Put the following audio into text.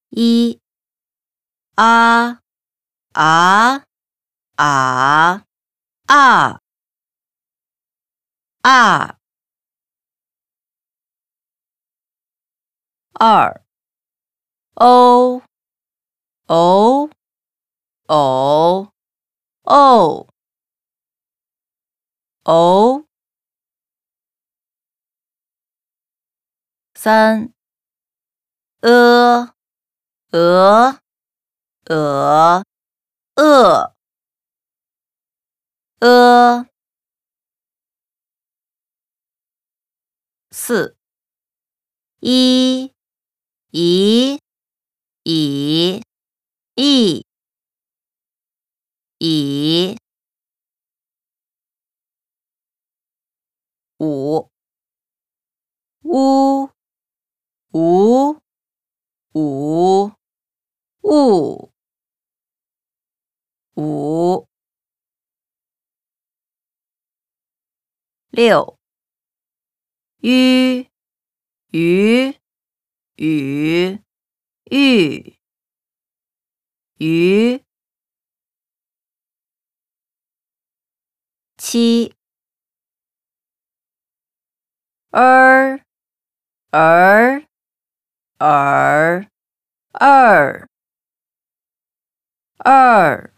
一啊啊啊啊啊。二哦哦哦哦哦。三鹅四一以五乌无五物五。六鱼鱼雨玉鱼。七儿二